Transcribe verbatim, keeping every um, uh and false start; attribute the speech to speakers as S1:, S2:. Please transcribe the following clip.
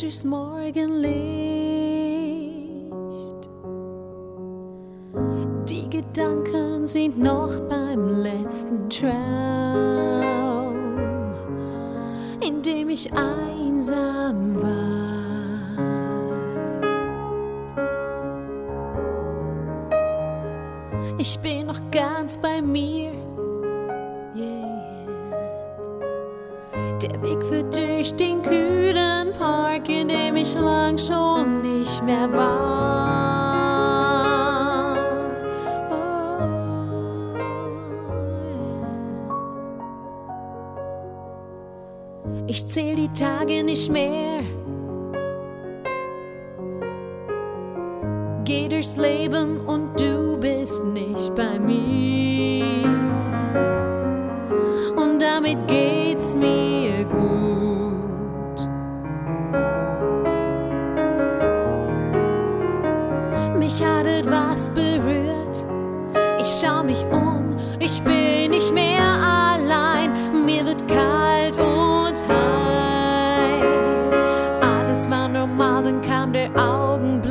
S1: durchs Morgenlicht. Die Gedanken sind noch beim letzten Traum, in dem ich einsam war. Ich bin noch ganz bei mir. Der Weg führt durch den kühlen Park, in dem ich lang schon nicht mehr war. Oh, yeah. Ich zähl die Tage nicht mehr, geh durchs Leben und du bist nicht bei mir. Und damit geht's mir gut. Mich hat etwas berührt. Ich schau mich um, ich bin nicht mehr allein. Mir wird kalt und heiß. Alles war normal, dann kam der Augenblick.